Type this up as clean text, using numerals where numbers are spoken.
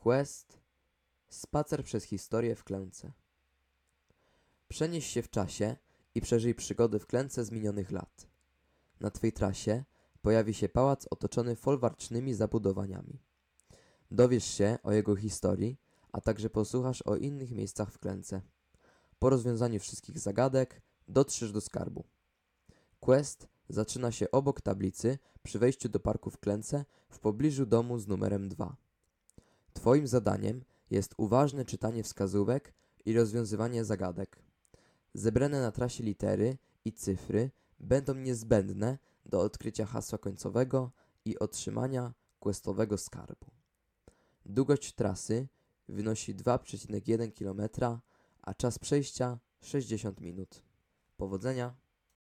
Quest Spacer przez historię w Klęce. Przenieś się w czasie i przeżyj przygody w Klęce z minionych lat. Na twej trasie pojawi się pałac otoczony folwarcznymi zabudowaniami. Dowiesz się o jego historii, a także posłuchasz o innych miejscach w Klęce. Po rozwiązaniu wszystkich zagadek dotrzesz do skarbu. Quest zaczyna się obok tablicy przy wejściu do parku w Klęce w pobliżu domu z numerem 2. Twoim zadaniem jest uważne czytanie wskazówek i rozwiązywanie zagadek. Zebrane na trasie litery i cyfry będą niezbędne do odkrycia hasła końcowego i otrzymania questowego skarbu. Długość trasy wynosi 2,1 km, a czas przejścia 60 minut. Powodzenia!